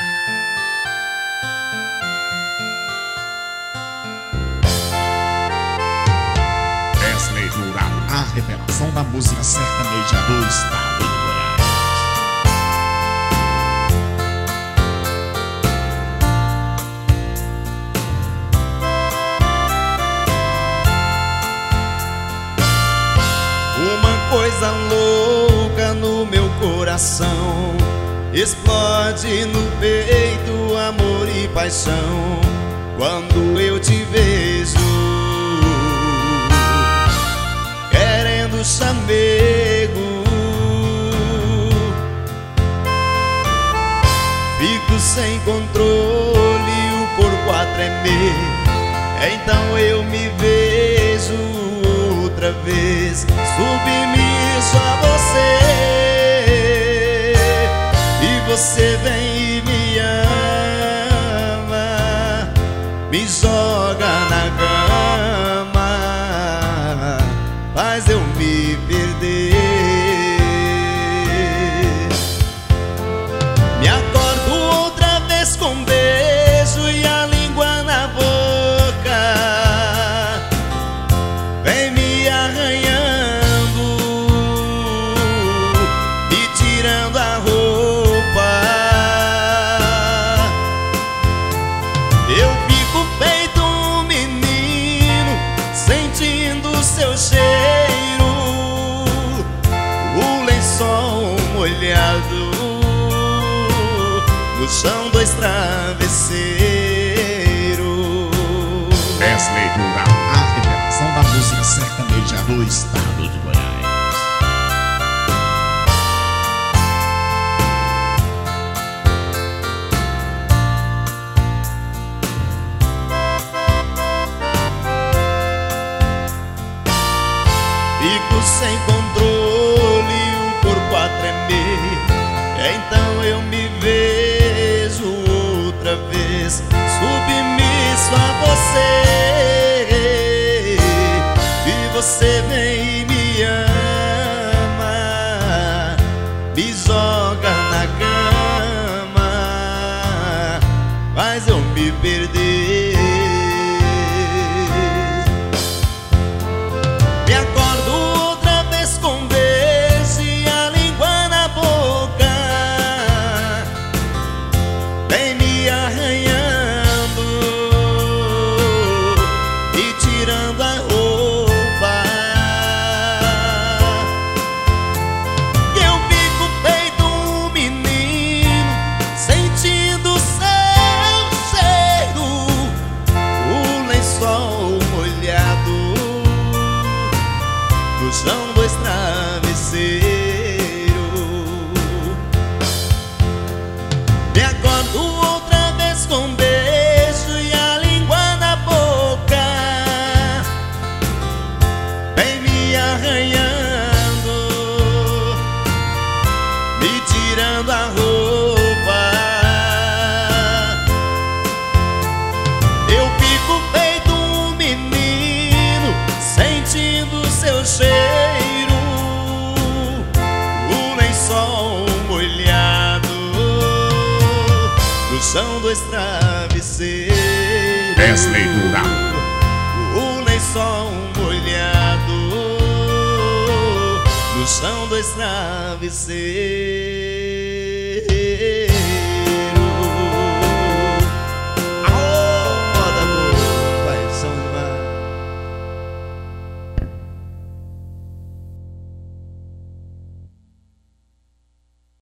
Wesley Jurado, a revelação da música sertaneja do estado de Goiás. Uma coisa louca no meu coração explode no peito, amor e paixão, quando eu te vejo querendo chamego. Fico sem controle, o corpo a tremer. Então eu me vejo outra vez submisso a você, e você vem e me ama, me joga na cama, faz eu me perder. Me acordo outra vez com um beijo e a língua na boca, vem me arranhando, me tirando a roupa. Eu fico feito um menino, sentindo seu cheiro, o lençol molhado no chão, dois travesseiros. Wesley Jurado, a revelação da música sertaneja do estado de Goiás. Fico sem controle, o corpo a tremer. Então eu me vejo outra vez submisso a você, e você vem e me ama, me joga na cama, faz eu me perder. Me acordo outra vez com um beijo e a língua na boca, vem me arranhando, me tirando a roupa. Eu fico feito um menino, sentindo seu cheiro, o lençol molhado no chão, dois travesseiros. Me acordo outra vez com um beijo e a língua na boca, vem me arranhando, me tirando a roupa. Eu fico feito um menino, sentindo seu cheiro, o lençol molhado no chão, dois travesseiros. Wesley Jurado, O lençol molhado no chão, dois travesseiros.